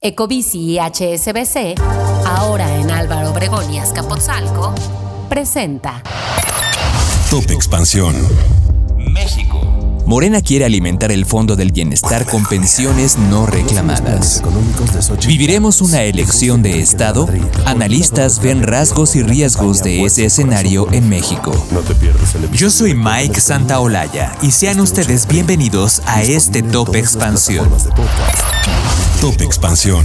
Ecobici y HSBC, ahora en Álvaro Obregón y Azcapotzalco, presenta Top Expansión. México. Morena quiere alimentar el Fondo del Bienestar con pensiones no reclamadas. ¿Viviremos una elección de Estado? Analistas ven rasgos y riesgos de ese escenario en México. Yo soy Mike Santaolalla y sean ustedes bienvenidos a este Top Expansión. Top Expansión.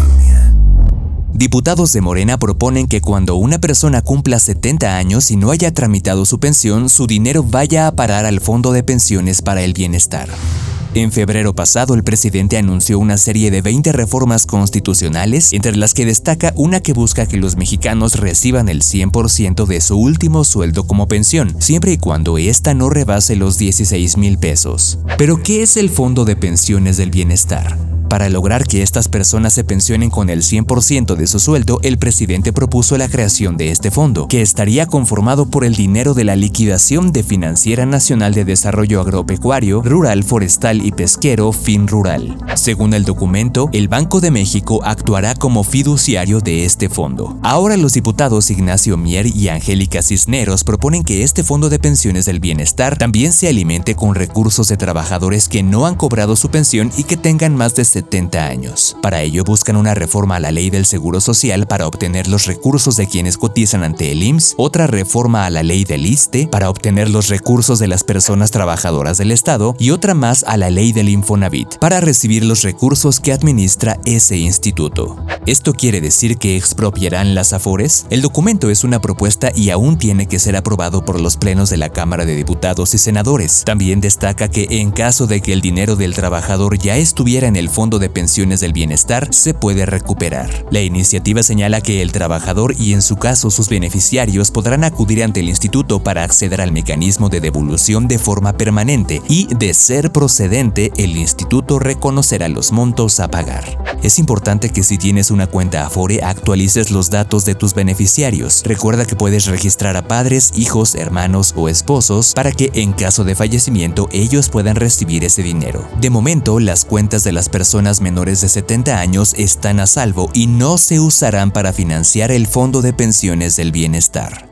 Diputados de Morena proponen que cuando una persona cumpla 70 años y no haya tramitado su pensión, su dinero vaya a parar al Fondo de Pensiones para el Bienestar. En febrero pasado, el presidente anunció una serie de 20 reformas constitucionales, entre las que destaca una que busca que los mexicanos reciban el 100% de su último sueldo como pensión, siempre y cuando ésta no rebase los 16,000 pesos. ¿Pero qué es el Fondo de Pensiones del Bienestar? Para lograr que estas personas se pensionen con el 100% de su sueldo, el presidente propuso la creación de este fondo, que estaría conformado por el dinero de la liquidación de Financiera Nacional de Desarrollo Agropecuario, Rural, Forestal y Pesquero, FinRural. Según el documento, el Banco de México actuará como fiduciario de este fondo. Ahora los diputados Ignacio Mier y Angélica Cisneros proponen que este Fondo de Pensiones del Bienestar también se alimente con recursos de trabajadores que no han cobrado su pensión y que tengan más de 70 años. Para ello buscan una reforma a la ley del Seguro Social para obtener los recursos de quienes cotizan ante el IMSS, otra reforma a la ley del ISSSTE para obtener los recursos de las personas trabajadoras del Estado y otra más a la ley del Infonavit para recibir los recursos que administra ese instituto. ¿Esto quiere decir que expropiarán las Afores? El documento es una propuesta y aún tiene que ser aprobado por los plenos de la Cámara de Diputados y Senadores. También destaca que en caso de que el dinero del trabajador ya estuviera en el Fondo de Pensiones del Bienestar, se puede recuperar. La iniciativa señala que el trabajador y en su caso sus beneficiarios podrán acudir ante el instituto para acceder al mecanismo de devolución de forma permanente y, de ser procedente, el instituto reconocerá los montos a pagar. Es importante que si tienes una cuenta Afore actualices los datos de tus beneficiarios. Recuerda que puedes registrar a padres, hijos, hermanos o esposos para que en caso de fallecimiento ellos puedan recibir ese dinero. De momento, las cuentas de las personas menores de 70 años están a salvo y no se usarán para financiar el Fondo de Pensiones del Bienestar.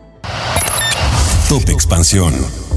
Top Expansión.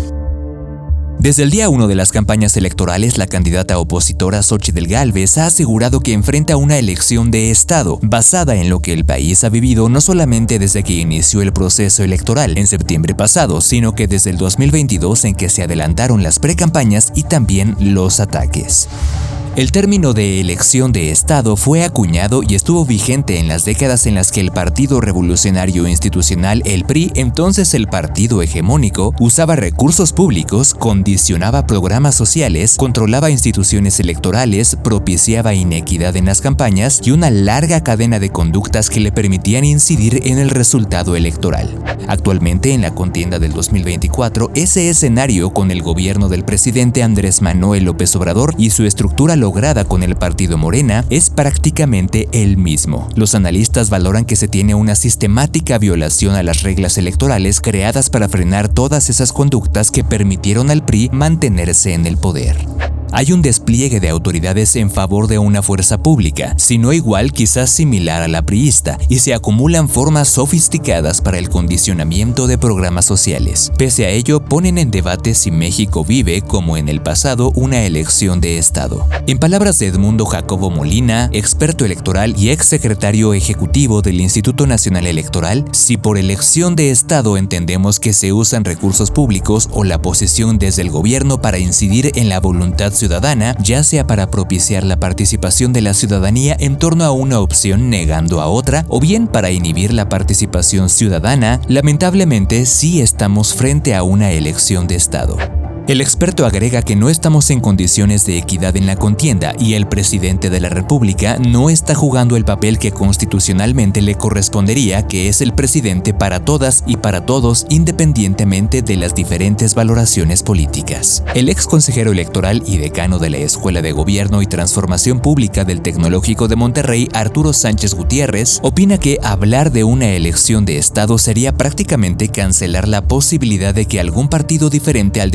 Desde el día 1 de las campañas electorales, la candidata opositora Xóchitl Gálvez ha asegurado que enfrenta una elección de Estado, basada en lo que el país ha vivido no solamente desde que inició el proceso electoral en septiembre pasado, sino que desde el 2022 en que se adelantaron las precampañas y también los ataques. El término de elección de Estado fue acuñado y estuvo vigente en las décadas en las que el Partido Revolucionario Institucional, el PRI, entonces el partido hegemónico, usaba recursos públicos, condicionaba programas sociales, controlaba instituciones electorales, propiciaba inequidad en las campañas y una larga cadena de conductas que le permitían incidir en el resultado electoral. Actualmente, en la contienda del 2024, ese escenario con el gobierno del presidente Andrés Manuel López Obrador y su estructura lograda con el partido Morena es prácticamente el mismo. Los analistas valoran que se tiene una sistemática violación a las reglas electorales creadas para frenar todas esas conductas que permitieron al PRI mantenerse en el poder. Hay un despliegue de autoridades en favor de una fuerza pública, si no igual quizás similar a la priista, y se acumulan formas sofisticadas para el condicionamiento de programas sociales. Pese a ello, ponen en debate si México vive, como en el pasado, una elección de Estado. En palabras de Edmundo Jacobo Molina, experto electoral y exsecretario ejecutivo del Instituto Nacional Electoral, si por elección de Estado entendemos que se usan recursos públicos o la posesión desde el gobierno para incidir en la voluntad ciudadana, ya sea para propiciar la participación de la ciudadanía en torno a una opción negando a otra, o bien para inhibir la participación ciudadana, lamentablemente sí estamos frente a una elección de Estado. El experto agrega que no estamos en condiciones de equidad en la contienda y el presidente de la República no está jugando el papel que constitucionalmente le correspondería, que es el presidente para todas y para todos, independientemente de las diferentes valoraciones políticas. El ex consejero electoral y decano de la Escuela de Gobierno y Transformación Pública del Tecnológico de Monterrey, Arturo Sánchez Gutiérrez, opina que hablar de una elección de Estado sería prácticamente cancelar la posibilidad de que algún partido diferente al del presidente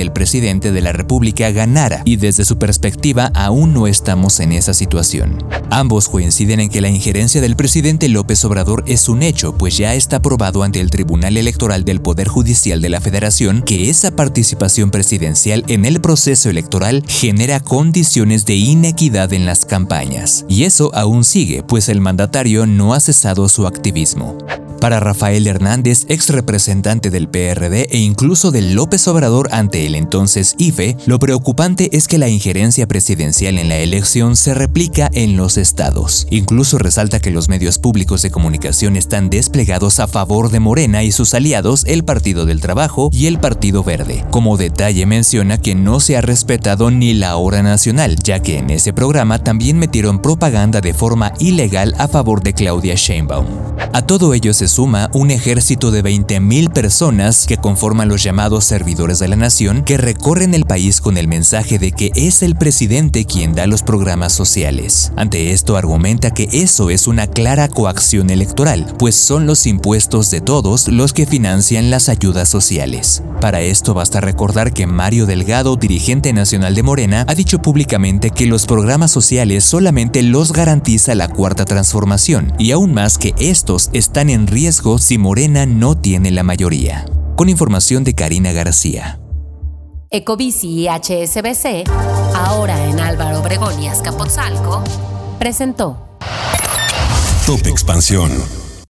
presidente de la República ganara, y desde su perspectiva aún no estamos en esa situación. Ambos coinciden en que la injerencia del presidente López Obrador es un hecho, pues ya está probado ante el Tribunal Electoral del Poder Judicial de la Federación que esa participación presidencial en el proceso electoral genera condiciones de inequidad en las campañas. Y eso aún sigue, pues el mandatario no ha cesado su activismo. Para Rafael Hernández, ex representante del PRD e incluso del López Obrador ante el entonces IFE, lo preocupante es que la injerencia presidencial en la elección se replica en los estados. Incluso resalta que los medios públicos de comunicación están desplegados a favor de Morena y sus aliados, el Partido del Trabajo y el Partido Verde. Como detalle menciona que no se ha respetado ni la hora nacional, ya que en ese programa también metieron propaganda de forma ilegal a favor de Claudia Sheinbaum. A todo ello se suma un ejército de 20,000 personas que conforman los llamados servidores de la nación, que recorren el país con el mensaje de que es el presidente quien da los programas sociales. Ante esto argumenta que eso es una clara coacción electoral, pues son los impuestos de todos los que financian las ayudas sociales. Para esto basta recordar que Mario Delgado, dirigente nacional de Morena, ha dicho públicamente que los programas sociales solamente los garantiza la Cuarta Transformación, y aún más que estos están en riesgo si Morena no tiene la mayoría. Con información de Karina García. Ecobici y HSBC, ahora en Álvaro Obregón y Azcapotzalco, presentó Top Expansión.